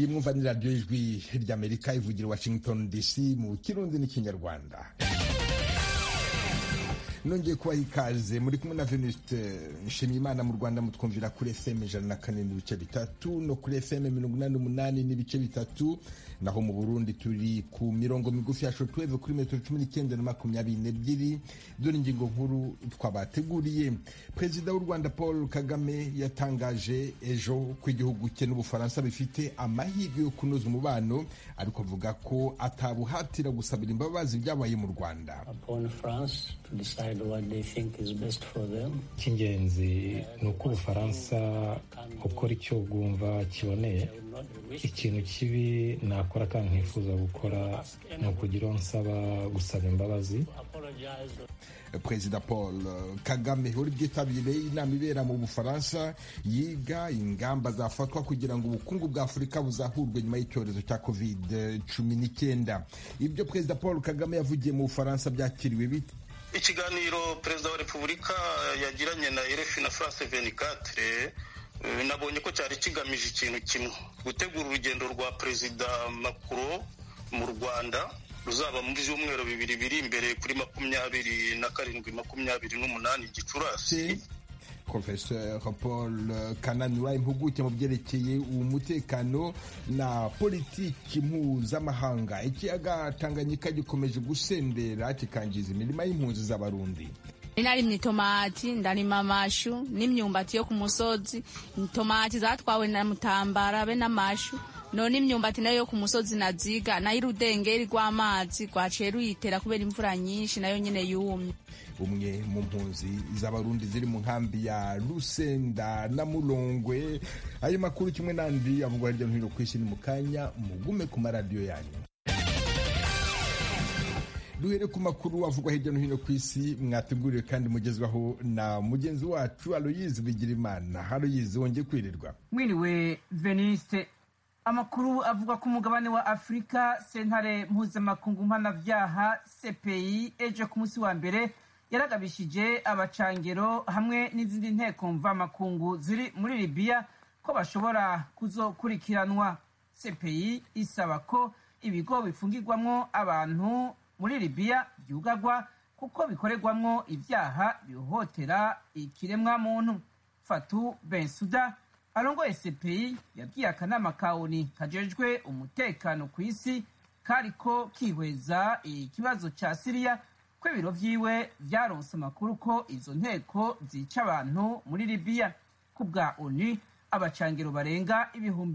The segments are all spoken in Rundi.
iyi mwumva ni radiyo ijwi ry'Amerika ivugira Washington DC mu kirundi n'ikinyarwanda. Nongeye kubaha ikaze muri kumwe na Venuste Nshimiyimana. Mu Rwanda mutwumvira kuri FM 104.3 no kuri FM 88.3, naho mu Burundi turi ku mirongo migufi ya shortwave kuri metero 19 na 22. Dore ingingo nkuru twabateguriye. Perezida w'u Rwanda Paul Kagame yatangaje ejo ko igihugu cye n'Ubufaransa bifite amahirwe yo kunoza umubano, ariko avuga ko atabuhatira gusabira imbabazi byabaye mu Rwanda. Icy'ingenzi ni uko Ubufaransa ukora icyo bwumva kiboneye. Ikintu kibi nakora kandi nkifuza gukora ni ukugira nsaba gusaba imbabazi. Perezida Paul Kagame uri byitabiriye inama ibera mu Bufaransa yiga ingamba zafatwa kugira ngo ubukungu bwa Afurika buzahurwe nyuma y'icyorezo cya COVID-19. Ibyo Perezida Paul Kagame yavugiye mu Bufaransa byakiriwe bite? Ikiganiro Perezida wa Repubulika yagiranye na RFI na France 24 nabonye ko cyari kigamije ikintu kimwe: gutegura urugendo rwa Perezida Macron mu Rwanda ruzaba mu byumweru bibiri biri imbere kuri 27-28 Gicurasi. Professeur Paul Kananura, impuguke mu byerekeye umutekano na politiki mpuzamahanga. Ikiyaga Tanganyika gikomeje gusendera kikangiza imirima y'impunzi z'Abarundi. Narimye itomati, ndarima amashu n'imyumbati yo ku musozi. Itomati zatwawe na Mutambara be n'amashu, none imyumbati nayo yo ku musozi naziga, nayo urudengeri rw'amazi rwaciye ruyitera kubera imvura nyinshi nayo nyene yumye. Umwe mu mpunzi z'Abarundi ziri mu nkambi ya Rusenda na Mulongwe. Ayo makuru kimwe n'andi avugwa hirya no hino ku isi ni mu kanya, mugume ku maradiyo yanyu. Duhere ku makuru avugwa hirya no hino ku isi, mwateguriwe kandi mugezwaho na mugenzi wacu Aloyize Bigirimana. Aloyize, wongeye kwirirwa? Mwiriwe Veniste. Amakuru avuga ko umugabane wa Afrika, sentare mpuzamakungu mpanavyaha CPI ejo ku munsi wa mbere yaragabishije abacangero hamwe n'izindi nteko mvamakungu ziri muri Libya ko bashobora kuzokurikiranwa. CPI isaba ko ibigo bifungirwamwo abantu muri Libya byugagwa kuko bikorerwamwo ivyaha bihohotera ikiremwa muntu. Fatou Bensouda arongoye CPI yabwiye akanama ka ONU kajejwe umutekano ku isi kariko kihweza ikibazo ca Syria ko ibiro vyiwe vyaronse amakuru ko izo nteko zica abantu muri Libya. Ku bwa ONU, abacangiro barenga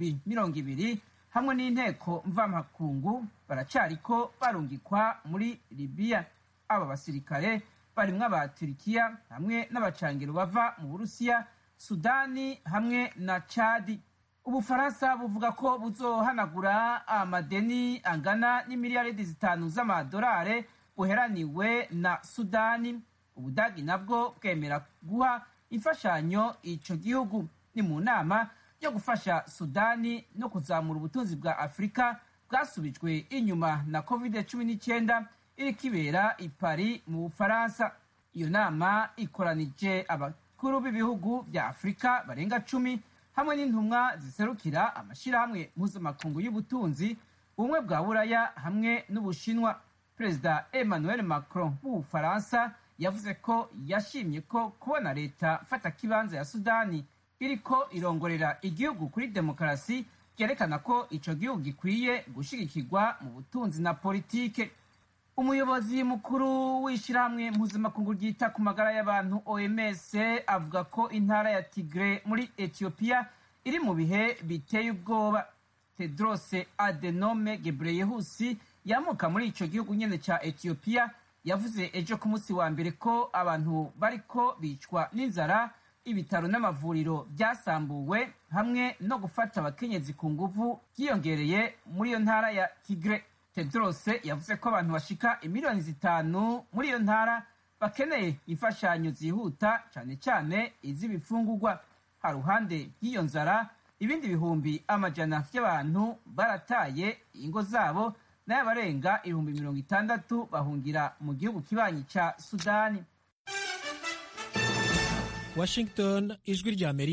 200,000 hamwe n'inteko mvamakungu baracariko barungikwa muri Libya. Aba basirikare barimwo aba Turkiya hamwe n'abacangiro bava mu Burusiya, Sudani hamwe na Chad. Ubufaransa buvuga ko buzohanagura amadeni angana n'imiliyaridi 5 z'amadolari buheraniwe na Sudani. Ubudagi nabwo bwemera guha imfashanyo ico gihugu. Ni mu nama yo gufasha Sudani no kuzamura ubutunzi bwa Afrika bwasubijwe inyuma na COVID-19 iriko ibera i Paris mu Bufaransa. Iyo nama ikoranije abakuru b'ibihugu vya Afrika barenga 10 hamwe n'intumwa ziserukira amashirahamwe mpuzamakungu y'ubutunzi, ubumwe bwa Buraya hamwe n'Ubushinwa. Perezida Emmanuel Macron w'Ubufaransa yavuze ko yashimye ko kubona leta fata kibanza ya Sudani iriko irongorera igihugu kuri demokarasi byerekana ko ico gihugu gikwiye gushigikirwa mu butunzi na politike. Umuyobozi mukuru w'ishirahamwe mpuzamakungu ryita ku magara y'abantu OMS avuga ko intara ya Tigre muri Ethiopia iri mu bihe biteye ubwoba. Tedros Adhanom Ghebreyesus yamuka muri ico gihugu nyene ca Ethiopia yavuze ejo ku munsi wa mbere ko abantu bariko bicwa n'inzara, ibitaro n'amavuriro byasambuwe hamwe no gufata abakenyezi ku nguvu byiyongereye muri iyo ntara ya Tigre. Tedros yavuze ko abantu bashika 5,000,000 muri iyo ntara bakeneye imfashanyo zihuta, cane cane iz'ibifungurwa. Haruhande y'iyo nzara, ibindi bihumbi amajana by'abantu barataye ingo zabo, nayo barenga 60,000 bahungira mu gihugu kibanyi ca Sudani. Washington, ijwi ry'Amerika.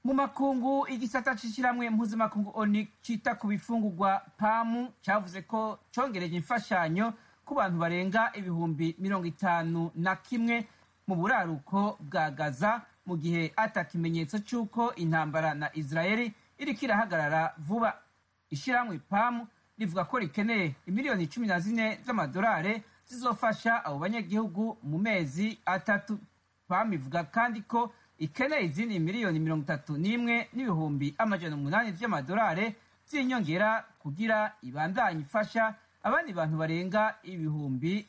mu makungu igisata c'ishiramwe mpuzamakungu ONU cita ku bifungurwa PAM cavuze ko congereje imfashanyo ku bantu barenga ibihumbi 51 mu buraruko bwa Gaza mu gihe ata kimenyetso c'uko intambara na Israeli iriko irahagarara vuba. Ishiramwe PAM rivuga ko rikeneye imiliyoni 14 z'amadolari zizofasha abo banyagihugu mu mezi 3. PAM ivuga kandi ko ikeneye izindi miliyoni 31 n'ibihumbi 800 vy'amadolari z'inyongera kugira ibandanye ifasha abandi bantu barenga ibihumbi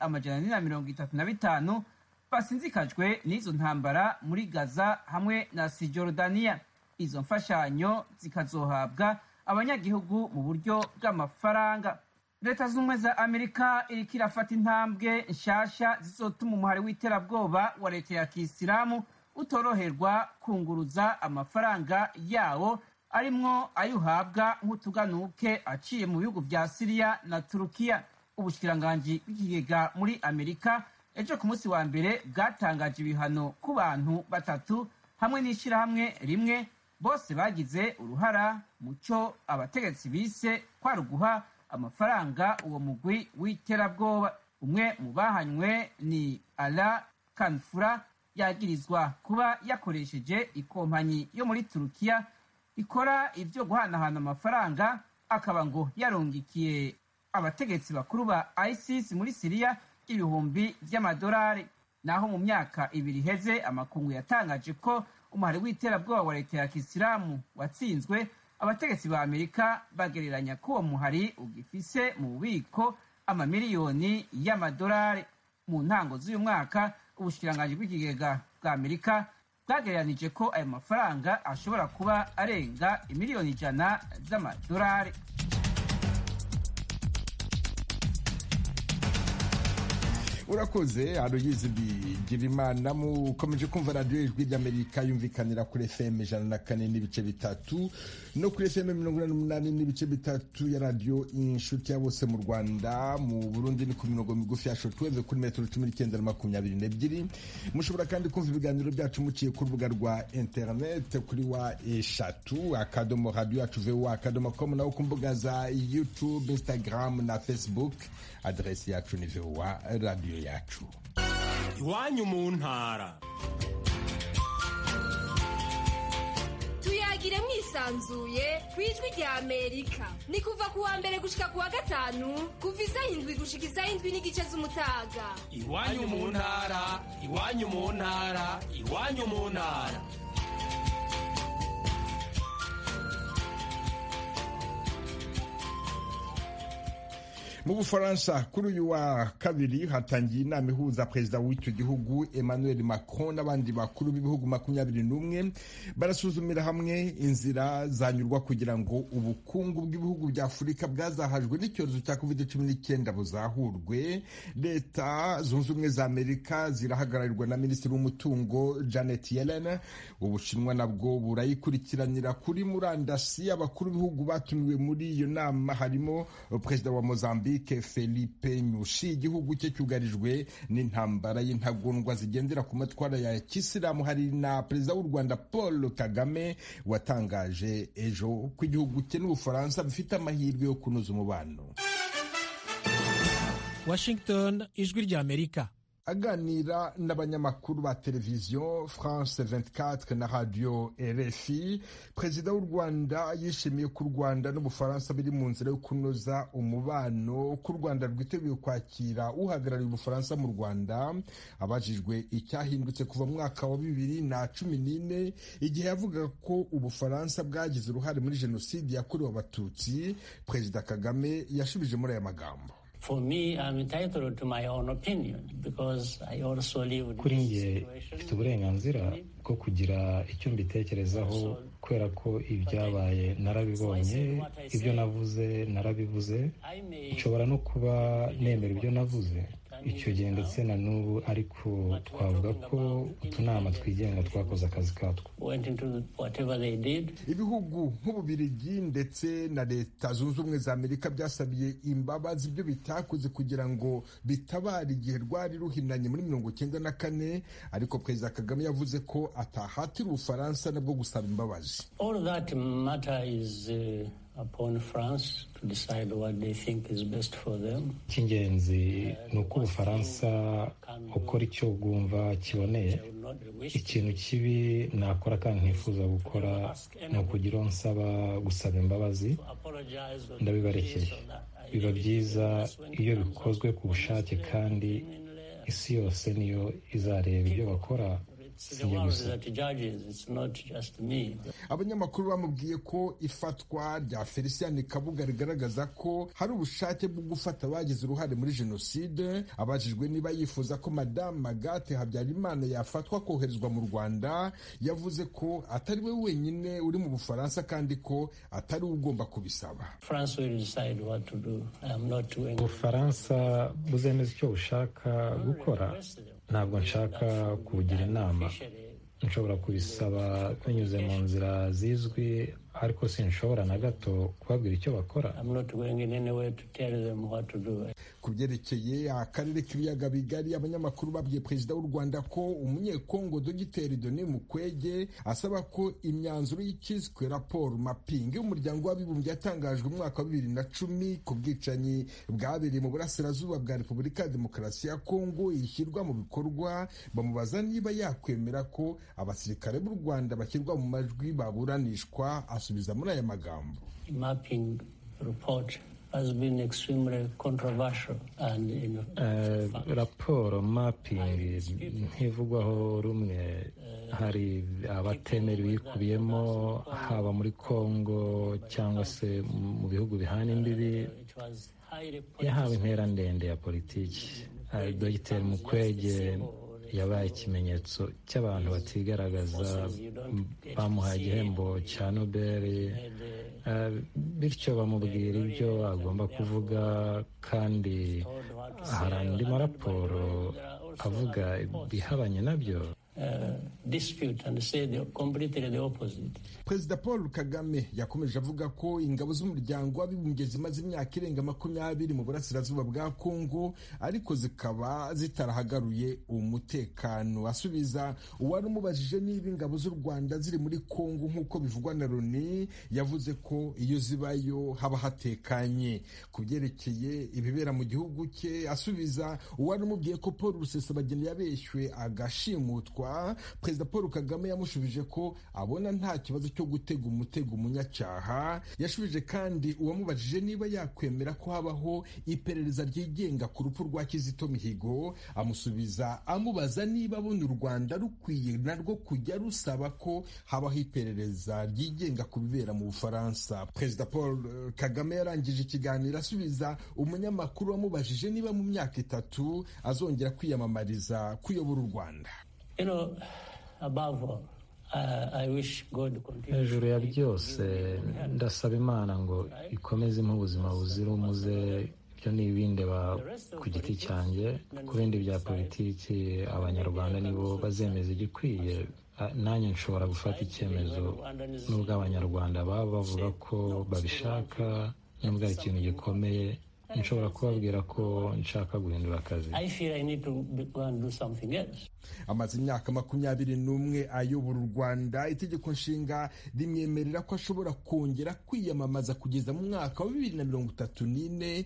435 basinzikajwe n'izo ntambara muri Gaza hamwe na Cisjordania. Izo mfashanyo zikazohabwa abanyagihugu mu buryo bw'amafaranga. Leta z'ubumwe za Amerika iriko irafata intambwe nshasha zizotuma umuhari w'iterabwoba wa leta ya Kisilamu utoroherwa kunguruza amafaranga yawo arimwo ayuhabwa nk'utuganuke aciye mu bihugu vya Syria na Turukiya. Ubushikiranganji bw'ikigega muri Amerika ejo ku munsi wa mbere bwatangaje ibihano ku bantu 3 hamwe n'ishirahamwe rimwe bose bagize uruhara muco abategetsi bise kwa ruguha amafaranga uwo mugwi w'iterabwoba. Umwe mu bahanywe ni Ala Kanfura yagirizwa kuba yakoresheje ikompanyi yo muri Turukiya ikora ivyo guhanahana amafaranga, akaba ngo yarongikiye abategetsi bakuru ba ISIS muri Syria ibihumbi vy'amadolari. Naho mu myaka 2 iheze amakungu yatangaje ko umuhari w'iterabwoba wa leta ya Kisilamu watsinzwe, abategetsi ba Amerika bagereranya ko uwo muhari ugifise mu bubiko amamiliyoni y'amadolari. Mu ntango z'uyu mwaka ubushikiranganji bw'ikigega bwa Amerika bwagereranije ko ayo mafaranga ashobora kuba arenga imiliyoni 100 z'amadolari. urakoze Aloyizi Bigirimana. mukomeje kumva radiyo ijwi ry'Amerika yumvikanira kuri FM 104.3 no kuri FM 88.3 ya radiyo inshuti ya bose mu Rwanda. mu Burundi ni ku mirongo migufi ya shortwave kuri metero 19 na 22. mushobora kandi kumva ibiganiro byacu muciye ku rubuga rwa internet kuri wa eshatu akadomo radio yacu voa.com naho ku mbuga za YouTube, Instagram na Facebook. adresi yacu ni voa radio yacu. Iwanyu mu ntara. Tuyagire mwisanzuye kwijwi rya Amerika. Ni kuva kuwa mbere gushika kuwa gatanu kuva 7 gushika 7:30 z'umutaga. Iwanyu mu ntara, iwanyu mu ntara, iwanyu mu ntara. Mu Bufaransa kuri uyu wa kabiri hatangiye inama ihuza perezida w'icyo gihugu Emmanuel Macron n'abandi bakuru b'ibihugu 21 barasuzumira hamwe inzira zanyurwa kugira ngo ubukungu bw'ibihugu bya Afurika bwazahajwe n'icyorezo cya COVID-19 buzahurwe. Leta zunze ubumwe za Amerika zirahagararirwa na minisitiri w'umutungo Janet Yellen. Ubushinwa nabwo burayikurikiranira kuri murandasi. Abakuru b'ibihugu batumiwe muri iyo nama harimo perezida wa Mozambique Felipe Nyusi. Igihugu cye cyugarijwe n'intambara y'intagondwa zigendera ku matwara ya Kisilamu. Hari na perezida w'u Rwanda Paul Kagame watangaje ejo ko igihugu cye n'Ubufaransa bifite amahirwe yo kunoza umubano. Washington, ijwi rya Amerika. Aganira n'abanyamakuru ba televiziyo France 24 na radio RFI, perezida w'u Rwanda yishimiye ko u Rwanda n'Ubufaransa biri mu nzira yo kunoza umubano, ko u Rwanda rwiteguye kwakira uhagarariye Ubufaransa mu Rwanda. Abajijwe icyahindutse kuva mu mwaka wa 2014 igihe yavuga ko Ubufaransa bwagize uruhare muri jenoside yakorewe Abatutsi, perezida Kagame yashubije muri aya magambo. For me, I'm entitled to my own opinion because I also live. Kuri njye mfite uburenganzira bwo kugira icyo mbitekerezaho kubera ko ibyabaye narabibonye, ibyo navuze narabivuze, nshobora no kuba nemera ibyo navuze, icyo gihe ndetse na n'ubu, ariko twavuga ko utunama twigenga twakoze akazi katwo. Ibihugu nk'Ububiligi ndetse na Leta Zunze Ubumwe za Amerika byasabiye imbabazi ibyo bitakoze kugira ngo bitabare igihe rwari ruhinanye muri 1994, ariko Perezida Kagame yavuze ko atahatira Ubufaransa nabwo gusaba imbabazi. All that matter is upon France to decide what they think is best for them. Icy'ingenzi ni uko Ubufaransa ukora icyo bwumva kiboneye. Ikintu kibi nakora kandi ntifuza gukora ni ukugira nsaba gusaba imbabazi. Ndabibarekeye. Biba byiza iyo bikozwe ku bushake kandi isi yose niyo izareba ibyo bakora. Abanyamakuru bamubwiye ko ifatwa rya Felicien Kabuga rigaragaza ko hari ubushake bwo gufata abagize uruhare muri jenoside. Abajijwe niba yifuza ko Madame Agathe Habyarimana yafatwa koherezwa mu Rwanda, yavuze ko atari we wenyine uri mu Bufaransa kandi ko atari ugomba kubisaba. Ubufaransa buzemeza icyo bushaka gukora. Ntabwo nshaka kugira inama. Nshobora kubisaba binyuze mu nzira zizwi, ariko sinshobora na gato kubabwira icyo bakora. Ku byerekeye akarere k'ibiyaga bigari, abanyamakuru babwiye Perezida w'u Rwanda ko umunyekongo Dogiteri Denis Mukwege asaba ko imyanzuro y'ikiswe raporo mapping y'umuryango w'abibumbye yatangajwe mu mwaka wa 2010 ku bwicanyi bwabereye mu burasirazuba bwa Repubulika ya Demokarasi ya Kongo ishyirwa mu bikorwa. Bamubaza niba yakwemera ko abasirikare b'u Rwanda bashyirwa mu majwi baburanishwa. Asubiza muri aya magambo: Mapping report has been extremely controversial and raporo mapping ntivugwaho rumwe. Hari abatemera ibikubiyemo, haba muri Kongo cyangwa se mu bihugu bihana imbibi. Yahawe intera ndende ya politiki. Dogiteri Mukwege yabaye ikimenyetso cy'abantu batigaragaza. Bamuhaye igihembo cya Nobel, bityo bamubwira ibyo agomba kuvuga, kandi hari andi maraporo avuga ibihabanye nabyo. Perezida Paul Kagame yakomeje avuga ko ingabo z'umuryango w'abibumbye zimaze imyaka irenga 20 mu burasirazuba bwa Kongo, ariko zikaba zitarahagaruye umutekano. Asubiza uwari umubajije niba ingabo z'u Rwanda ziri muri Kongo nk'uko bivugwa na Loni, yavuze ko iyo zibayo haba hatekanye. Ku byerekeye ibibera mu gihugu cye, asubiza uwari umubwiye ko Paul Rusesabagina yabeshywe agashimutwa, Perezida Paul Kagame yamushubije ko abona nta kibazo cyo gutega umutego umunyacyaha. Yashubije kandi uwamubajije niba yakwemera ko habaho iperereza ryigenga ku rupfu rwa Kizito Mihigo, amusubiza amubaza niba abona u Rwanda rukwiye narwo kujya rusaba ko habaho iperereza ryigenga ku bibera mu Bufaransa. Perezida Paul Kagame yarangije ikiganiro asubiza umunyamakuru wamubajije niba mu myaka 3 azongera kwiyamamariza kuyobora u Rwanda. Hejuru ya byose ndasaba Imana ngo ikomeze mu buzima buzira umuze. Ibyo ni ibindeba ku giti cyanjye. Ku bindi bya politiki, abanyarwanda nibo bazemeza igikwiye. Nanjye nshobora gufata icyemezo nubwo abanyarwanda baba bavuga ko babishaka, nubwo ari ikintu gikomeye. Nshobora kubabwira ko nshaka guhindura akazi. Amaze imyaka 21 ayobora u Rwanda. Itegeko nshinga rimwemerera ko ashobora kongera kwiyamamaza kugeza mu mwaka wa 2034.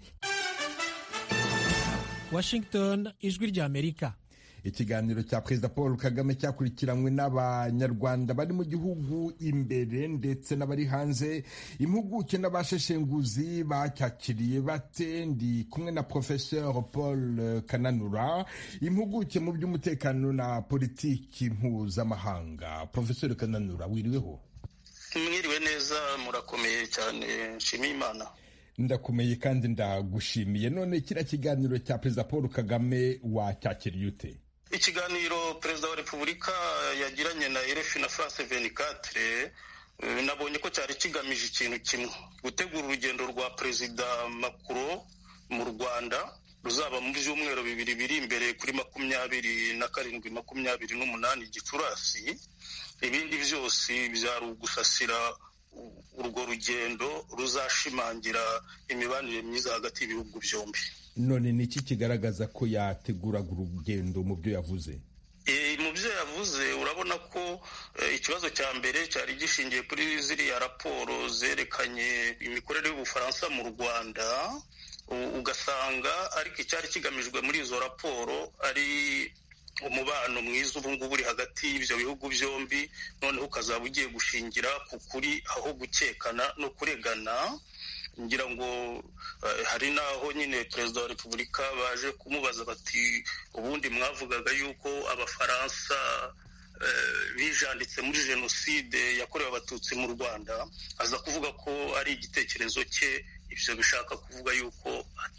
Washington, Ijwi ry'Amerika. Ikiganiro cya Perezida Paul Kagame cyakurikiranywe n'abanyarwanda bari mu gihugu imbere ndetse n'abari hanze. Impuguke n'abasheshenguzi bacyakiriye bate? Ndi kumwe na Professeur Paul Kananura, impuguke mu by'umutekano na politiki mpuzamahanga. Professeur Kananura, wiriweho? Mwiriwe neza, murakomeye cyane, nshimiye Imana. Ndakomeye kandi ndagushimiye. None kira kiganiro cya Perezida Paul Kagame wacyakiriye ute? Ikiganiro Perezida wa Repubulika yagiranye na RFI na France 24 nabonye ko cyari kigamije ikintu kimwe: gutegura urugendo rwa Perezida Macron mu Rwanda ruzaba mu byumweru bibiri biri imbere kuri 27, 28 Gicurasi. Ibindi byose byari ugusasira urwo rugendo ruzashimangira imibanire myiza hagati y'ibihugu byombi. None ni iki kigaragaza ko yateguraga urugendo mu byo yavuze? Mu byo yavuze urabona ko ikibazo cya mbere cyari gishingiye kuri ziriya raporo zerekanye imikorere y'Ubufaransa mu Rwanda, ugasanga ariko icyari kigamijwe muri izo raporo ari umubano mwiza ubu ngubu uri hagati y'ibyo bihugu byombi, noneho ukazaba ugiye gushingira ku kuri aho gukekana no kuregana. Ngira ngo hari naho nyine Perezida wa Repubulika baje kumubaza bati ubundi mwavugaga yuko Abafaransa bijanditse muri jenoside yakorewe Abatutsi mu Rwanda, aza kuvuga ko ari igitekerezo cye. Ibyo bishaka kuvuga yuko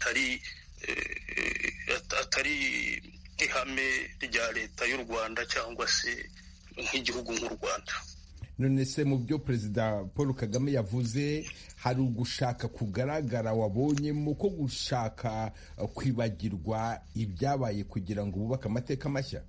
atari ihame rya leta y'u Rwanda cyangwa se nk'igihugu nk'u Rwanda. None se mu byo Perezida Paul Kagame yavuze hari ugushaka kugaragara wabonyemo ko gushaka kwibagirwa ibyabaye kugira ngo bubake amateka mashya?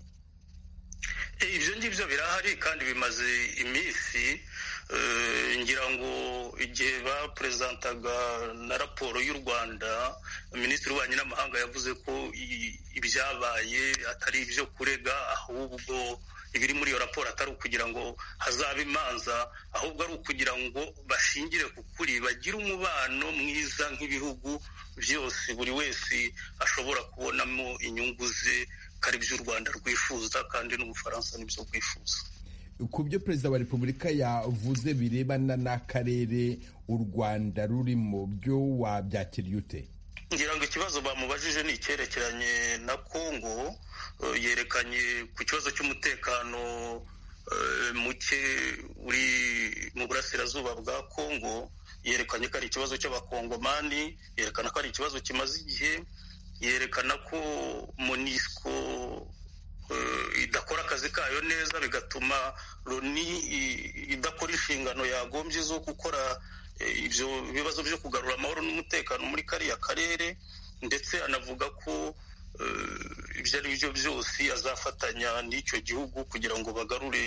Ibyo ngibyo birahari kandi bimaze iminsi. Ngira ngo igihe bapresentantaga na raporo y'u Rwanda, Minisitiri w'Ububanyi n'Amahanga yavuze ko ibyabaye atari ibyo kurega, ahubwo ibiri muri iyo raporo atari ukugira ngo hazabe imanza, ahubwo ari ukugira ngo bashingire ku kuri, bagire umubano mwiza nk'ibihugu byose, buri wese ashobora kubonamo inyungu ze, kari by'u Rwanda rwifuza kandi n'Ubufaransa nibyo rwifuza. Ku byo Perezida wa Repubulika yavuze birebana n'akarere u Rwanda rurimo, byo wabyakiriye ute? Ngira ngo ikibazo bamubajije ni icyerekeranye na Kongo. Yerekanye ku kibazo cy'umutekano muke uri mu burasirazuba bwa Kongo, yerekanye ko ari ikibazo cy'Abakongomani, yerekana ko ari ikibazo kimaze igihe, yerekana ko MONUSCO idakora akazi kayo neza, bigatuma Loni idakora inshingano yagombye zo gukora ibyo bibazo byo kugarura amahoro n'umutekano muri kariya karere, ndetse anavuga ko ibyo ari byo byose azafatanya n'icyo gihugu kugira ngo bagarure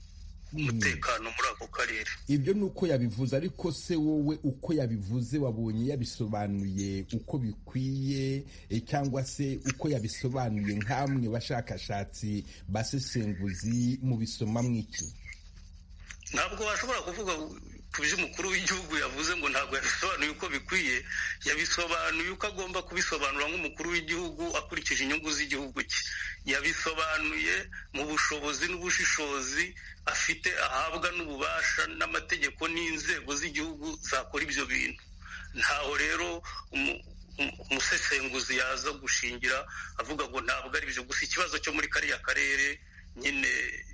umutekano muri ako karere. Ibyo ni uko yabivuze, ariko se wowe uko yabivuze wabonye yabisobanuye uko bikwiye, cyangwa se uko yabisobanuye nk'amwe bashakashatsi basesenguzi mu bisoma mw'iki? Ntabwo washobora kuvuga ku byo umukuru w'igihugu yavuze ngo ntabwo yabisobanuye uko bikwiye. Yabisobanuye uko agomba kubisobanura nk'umukuru w'igihugu akurikije inyungu z'igihugu cye. Yabisobanuye mu bushobozi n'ubushishozi afite, ahabwa n'ububasha n'amategeko n'inzego z'igihugu zakora ibyo bintu. Ntaho rero umusesenguzi yaza gushingira avuga ngo ntabwo ari byo gusa. Ikibazo cyo muri kariya karere nyine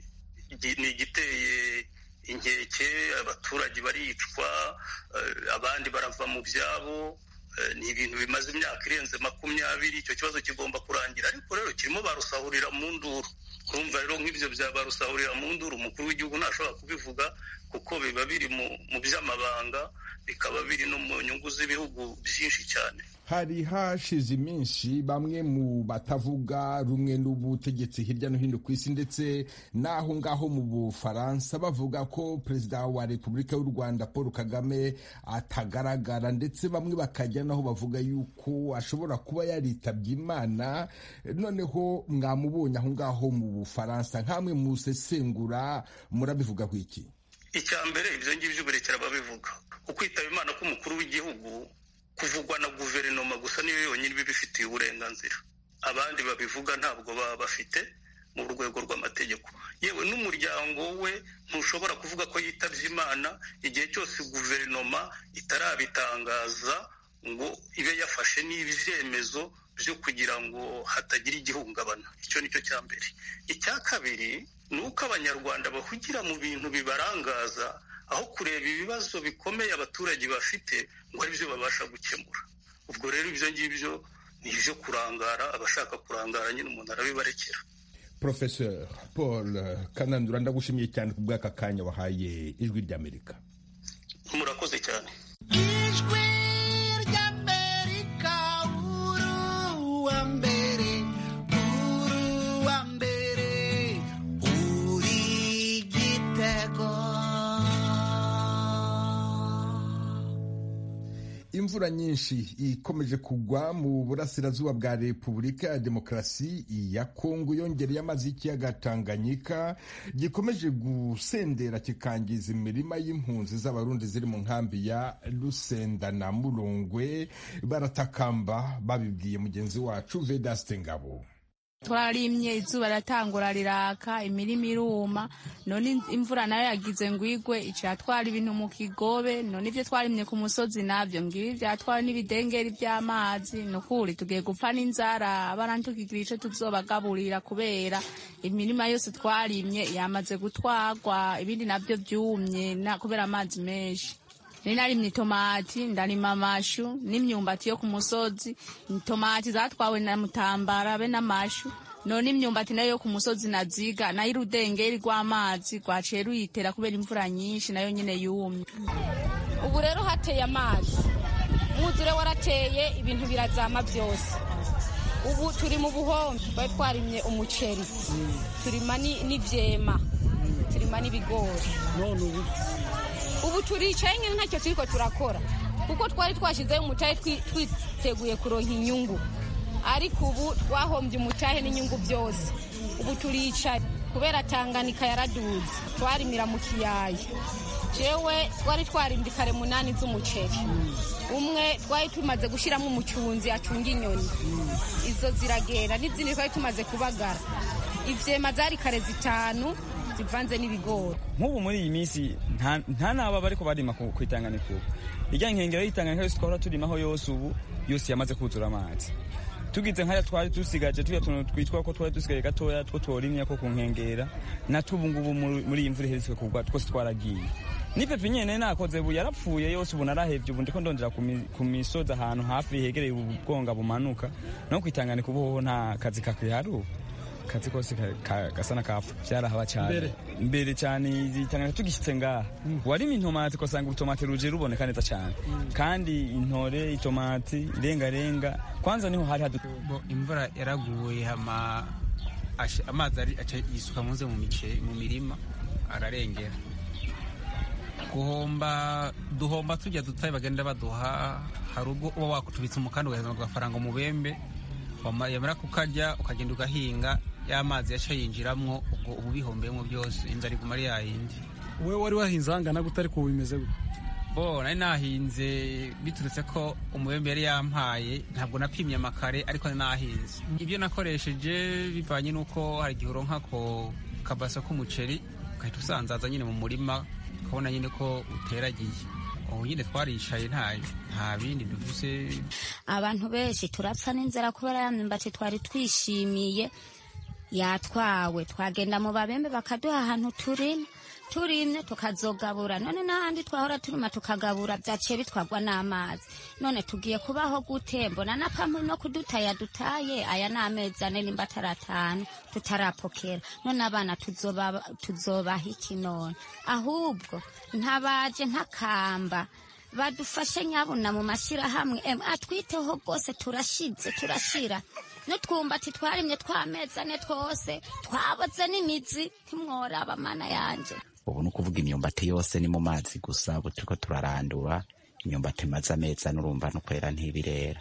ni igiteye inkeke, abaturage baricwa, abandi barava mu byabo, ni ibintu bimaze imyaka irenze 20. Icyo kibazo kigomba kurangira, ariko rero kirimo barusahurira mu nduru. Urumva rero nk'ibyo bya barusahurira mu nduru umukuru w'igihugu ntashobora kubivuga, kuko biba biri mu by'amabanga, bikaba biri no mu nyungu z'ibihugu byinshi cyane. Hari hashize iminsi bamwe mu batavuga rumwe n'ubutegetsi hirya no hino ku isi ndetse n'aho ngaho mu Bufaransa bavuga ko Perezida wa Repubulika y'u Rwanda Paul Kagame atagaragara, ndetse bamwe bakajya naho bavuga yuko ashobora kuba yaritabye Imana. Noneho mwamubonye aho ngaho mu Bufaransa, nkamwe musesengura murabivuga ku iki? Icya mbere ibyo ngibyo birekera babivuga. Ukwitaba Imana k'umukuru w'igihugu kuvugwa na guverinoma gusa niyo yonyine bibifitiye uburenganzira. Abandi babivuga ntabwo baba bafite mu rwego rw'amategeko. Yewe n'umuryango we ntushobora kuvuga ko yitabye Imana igihe cyose guverinoma itarabitangaza ngo ibe yafashe n'ibyemezo byo kugira ngo hatagira igihungabana. Icyo nicyo cya mbere. Icya kabiri ni uko Abanyarwanda bahugira mu bintu bibarangaza, aho kureba ibibazo bikomeye abaturage bafite ngo ari byo babasha gukemura. Ubwo rero ibyo ngibyo ni ibyo kurangara, abashaka kurangara nyine umuntu arabibarekera. Professeur Paul Kananura, ndagushimiye cyane ku bw'aka kanya wahaye Ijwi ry'Amerika. Murakoze cyane. Ijwi ry'Amerika, uruwa imvura nyinshi ikomeje kugwa mu burasirazuba bwa Repubulika ya Demokarasi ya Kongo yongereye amazi y'ikiyaga Tanganyika gikomeje gusendera kikangiza imirima y'impunzi z'abarundi ziri mu nkambi ya Lusenda na Murongwe. Baratakamba babibwiye mugenzi wacu Vedaste Ngabo. Twarimye izuba ratangura riraka imirima iruma, none imvura nayo yagize ngwigwe ica twara ibintu mu kigobe, none ivyo twarimye ku musozi navyo ngibi vyatwara n'ibidengeri vy'amazi. Nukuri tugiye gupfa n'inzara, barantukigira ico tuzobagaburira kubera imirima yose twarimye yamaze gutwarwa, ibindi navyo vyumye kubera amazi menshi. Narimye itomati, ndarima amashu n'imyumbati yo ku musozi. Itomati zatwawe na Mutambara be n'amashu, none imyumbati nayo yo ku musozi naziga, nayo irudengeri rw'amazi rwaciye ruyitera kubera imvura nyinshi nayo nyene yumye. Ubu rero hateye amazi, umwuzure warateye ibintu birazama byose. Ubu turi mu buhombe, twari twarimye umuceri, turima n'ivyema, turima n'ibigori. None ubu turicaye nyine ntacyo turiko turakora, kuko twari twashizeyo umutahe twiteguye kuronka inyungu, ariko ubu twahombye umutahe n'inyungu byose. Ubu turicaye kubera Tanganyika yaraduze, twarimira mu kiyaya. Jewe twari twarimye kare 8 z'umuceri, umwe twari tumaze gushiramo umucunzi acunga inyoni, izo ziragera, n'izindi twari tumaze kubagara. Ivyema zari kare 5 zivanze n'ibigori. Nk'ubu muri iyi minsi nta naba bariko barima kwitanganyika. Ijya nkengero y'itanganyika yose twara turimaho yose ubu yose yamaze kuzura amazi. Tugize nkaya twari dusigaje tuya tuntu twitwa ko twari dusigaye gatoya two tworimye ko ku nkengera natubu ngubu muri iyi mvura iherutse kugwa twose twaragiye. Ni pepe nyene nakoze bu yarapfuye yose ubu narahevye ubu ndiko ndondera ku misozi ahantu hafi hegereye ubwonga bumanuka no kwitanganyika ubu nta kazi kakwiharu. Kazi kose gasana kafu byarahaba cyane mbere cyane izitanga tugishitse ngaha wari intomati ko sanga utomate ruje ruboneka neza cyane kandi intore itomati renga kwanza niho hari imvura yaraguye amazi aca yisuka munze mu mirima ararengera duhomba tujya dutaye bagenda baduha hari ubwo uba wakutubitsa umukanda ugaheza agafaranga umubembe yamara kukarya ukagenda ugahinga y'amazi yaca yinjiramwo ubwo ubu bihombeyemo byose inzara iguma ari yayindi. Wewe wari wahinze hangana gutari ko bimeze gute? Nari nahinze biturutse ko umubembe yari yampaye, ntabwo napimye amakare ariko nahinze. Ibyo nakoresheje bivanye nuko hari igihe uronka ko kabasa k'umuceri ugahita usanzaza nyine mu murima ukabona nyine ko uteragiye. Nyine twaricaye nta bindi dufise. Abantu benshi turapfa n'inzara kubera ya myumbati twari twishimiye yatwawe. Twagenda mu babembe bakaduha ahantu turimye tukazogabura, none n'ahandi twahora turima tukagabura byaciye bitwagwa n'amazi. None tugiye kubaho gute? Mbona na pampu no kudutaya dutaye aya n'amezi 4 nimba 5 tutarapokera. None abana tuzobaha iki none? Ahubwo ntabaje ntakamba badufashe nyabuna mu mashirahamwe atwiteho rwose, turashira n'utwumbati twarimye tw'amezi 4 twose twaboze n'imizi ntimworaba mana yanje. Ubu ni ukuvuga imyumbati yose ni mu mazi gusa, ubu turiko turarandura imyumbati imaze amezi urumva no kwera ntibirera.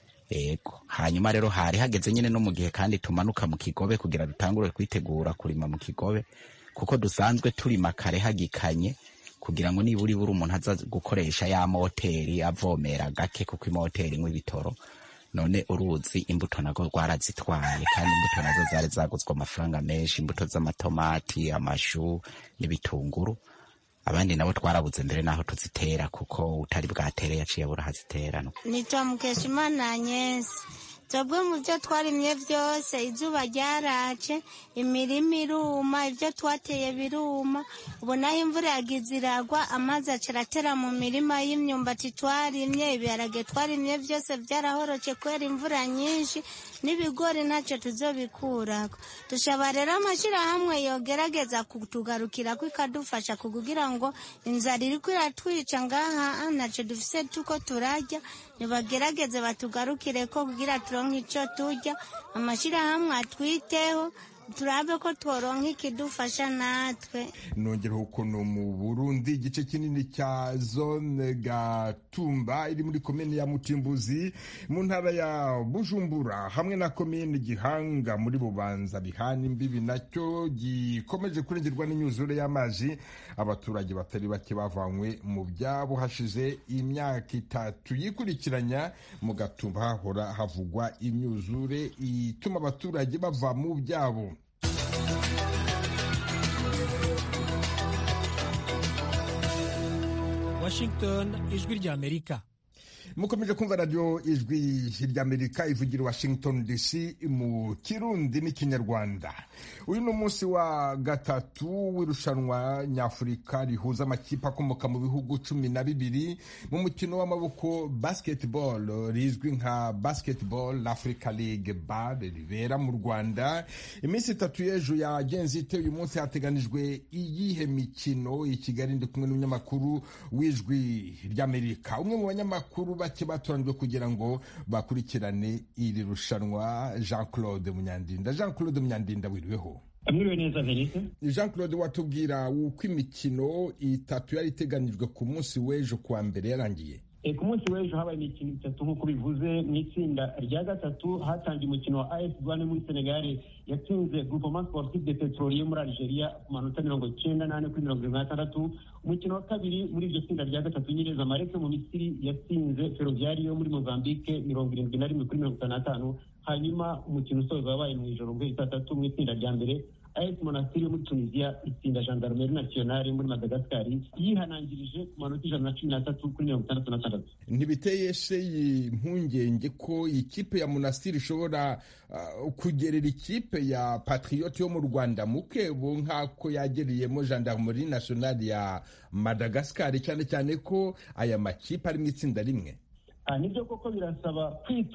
Ego hanyuma rero hari hageze nyine no mu gihe kandi tumanuka mu kigobe kugira dutangure kwitegura kurima mu kigobe, kuko dusanzwe turima kare hagikanye kugira ngo niburi umuntu aza gukoresha ya moteri avomera gake, kuko imoteri nk'ibitoro. None uruzi imbuto nago rwarazitwaye, kandi imbuto nazo zari zaguzwe amafaranga menshi, imbuto z'amatomati, amashu n'ibitunguru. Abandi nabo twarabuze mbere naho tuzitera, kuko utari bwatere yaciye burahazitera. Nitwa Mukeshimana Agnes. Twebwe mu byo twarimye byose izuba ryarace, imirima iruma, ibyo twateye biruma. Ubu naho imvura yagize iragwa, amazi acaratera mu mirima y'imyumbati twarimye, ibiharage twarimye byose byarahoroce kubera imvura nyinshi, n'ibigori ntacyo tuzobikurako. Dushaba rero amashirahamwe yogerageza kutugarukira ko ikadufasha kugira ngo inzara iriko iratwica ngaha ntacyo dufise tuko turarya, nibagerageze batugarukire ko kugira turonke ico turya. Amashirahamwe atwiteho turabe ko tworonka ikidufasha natwe. Nongereho ko no mu Burundi igice kinini cya zone Gatumba iri muri komine ya Mutimbuzi mu ntara ya Bujumbura hamwe na komine Gihanga muri Bubanza bihana imbibi nacyo gikomeje kurengerwa n'imyuzure y'amazi. Abaturage batari bake bavanywe mu byabo hashize imyaka 3 yikurikiranya. Mu Gatumba hahora havugwa imyuzure ituma abaturage bava mu byabo. Washington, ijwi ry'Amerika. Mukomeje kumva radio ijwi ry'Amerika ivugira Washington DC mu Kirundi n'Ikinyarwanda. Uyu ni umunsi wa gatatu w'irushanwa nyafurika rihuza amakipe akomoka mu bihugu 12 mu mukino w'amaboko basketball rizwi nka Basketball Africa League BAL ribera mu Rwanda. Iminsi 3 y'ejo yagenze ite uyu munsi hateganijwe iyihe mikino? I Kigali ndi kumwe n'umunyamakuru w'ijwi ry'Amerika, umwe mu banyamakuru bake batoranijwe kugira ngo bakurikirane iri rushanwa, Jean-Claude Munyandinda. Jean-Claude Munyandinda, wiriweho? Amiriwe neza Venise. Jean-Claude, watubwira uko imikino 3 yari iteganijwe ku munsi w'ejo kuwa mbere yarangiye? Ku munsi w'ejo habaye imikino 3 nk'uko bivuze. Mu itsinda rya gatatu hatangiye umukino wa AS Douane muri Senegal yatsinze Groupement Sportif de Petrolier muri Algeria ku manota 98 kuri 76. Umukino wa kabiri muri iryo tsinda rya gatatu Nyereza Mareke mu Misiri yatsinze Ferroviario muri Mozambique 71 kuri 55. Hanyuma umukino usoza wabaye mu ijoro bwo 3 mu itsinda rya mbere AS Monastir muri Tunisia itsinda Gendarmerie Nationale muri Madagascar yihanangirije ku manota 113 kuri 66. Ntibiteye se impungenge ko ikipe ya Monastir ishobora kugerera ikipe ya Patriot yo mu Rwanda mukebo nk'ako yageriyemo Gendarmerie Nationale ya Madagascar, cyane cyane ko aya makipe ari mu itsinda rimwe? Nibyo koko birasaba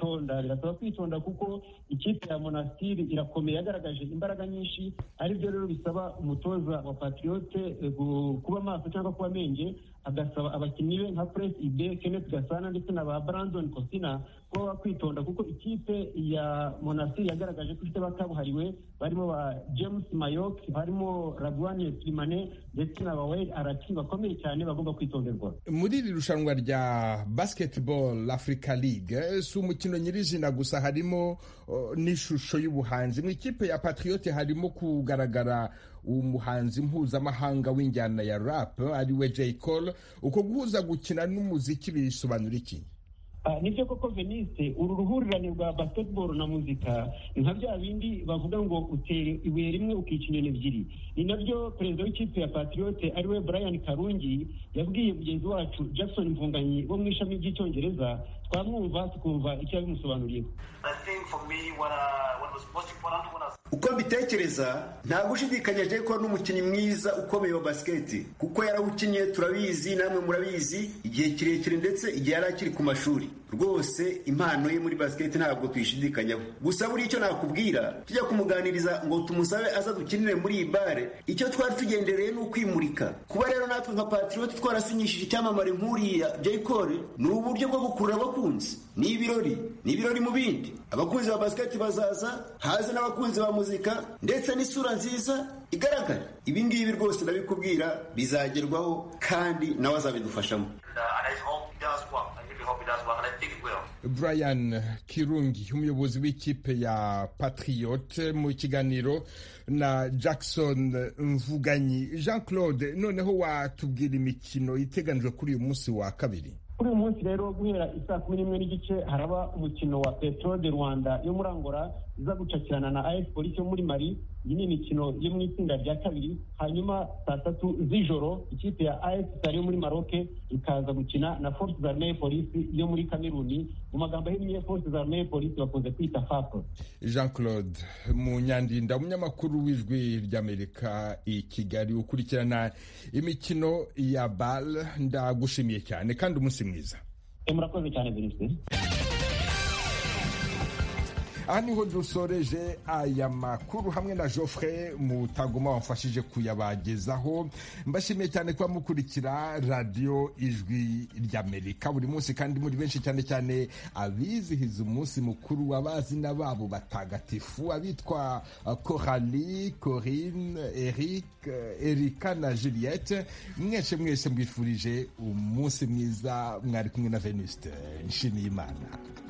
kwitonda kuko ikipe ya Monastir irakomeye, yagaragaje imbaraga nyinshi, ari byo rero bisaba umutoza wa Patriote kuba maso cyangwa kuba menge, agasaba abakinnyi be nka Prince Ibe, Kenneth Gasana ndetse na ba Brandon Cosina kuba kwitonda kuko ikipe ya Monastir yagaragaje ko ifite bakabuhariwe barimo ba James Mayok, barimo Radwane Slimane ndetse na Bawe Araki bakomeye cyane bagomba kwitonderwa. Muri iri rushanwa rya Basketball Africa League si umukino nyirizina gusa, harimo n'ishusho y'ubuhanzi. Mu ikipe ya Patriote harimo kugaragara umuhanzi mpuzamahanga w'injyana ya rap ariwe J. Cole. Uko guhuza gukina n'umuziki bisobanura iki? Nibyo koko Venise, uru ruhurirane rwa basketball na muzika nka bya bindi bavuga ngo utere ibuye rimwe ukica inyoni ebyiri. Ni nabyo perezida w'ikipe ya Patriote ariwe Brian Karungi yabwiye mugenzi wacu Jackson Mvunganyi wo mu ishami ry'icyongereza. Twamwumva tukumva icyo yabimusobanuriye. Uko mbitekereza nta gushidikanyaje ko n'umukinnyi mwiza ukomeye wa basket kuko yarawukinnye, turabizi namwe murabizi, igihe kirekire ndetse igihe yari akiri ku mashuri. Rwose impano ye muri basket ntabwo tuyishidikanyaho. Gusa buri icyo nakubwira tujya kumuganiriza ngo tumusabe aza dukinire muri iyi bare, icyo twari tugendereye ni ukwimurika. Kuba rero natwe nka Patriot twarasinyishije icyamamare nk'uriya J. Cole ni uburyo bwo gukurura abakunzi. Ni ibirori mu bindi. Abakunzi ba basket bazaza, haze n'abakunzi ba muzika ndetse n'isura nziza igaragara. Ibi ngibi rwose ndabikubwira bizagerwaho kandi nawe azabidufashamo. Brian Kirungi, umuyobozi w'ikipe ya Patriote, mu kiganiro na Jackson Mvuganyi. Jean-Claude, noneho watubwira imikino iteganijwe kuri uyu munsi wa kabiri? Kuri uyu munsi rero guhera 11:30 haraba umukino wa Petro de Rwanda yo muri Angola iza gucakirana na AS Police yo muri Mali. Iyi ni imikino yo mu itsinda rya kabiri. Hanyuma 3 z'ijoro ikipe ya AS Sali yo muri Maroc ikaza gukina na Forces Armées Police yo muri Cameroon. Mu magambo ahinnye Forces Armées Police bakunze kwita FAP. Jean-Claude Munyandinda, umunyamakuru w'ijwi ry'Amerika i Kigali, ukurikirana imikino ya BAL. Ndagushimiye cyane kandi umunsi mwiza. Murakoze cyane Venise. aha niho dusoreje aya makuru hamwe na Geoffrey Mutagoma wamfashije kuyabagezaho. Mbashimiye cyane kuba mukurikira radio Ijwi ry'Amerika buri munsi, kandi muri benshi cyane cyane abizihiza umunsi mukuru w'abazina babo batagatifu, abitwa Coralie, Corinne, Eric, Erika na Juliette. Mwese mbifurije umunsi mwiza. Mwari kumwe na Venuste Nshimiyimana.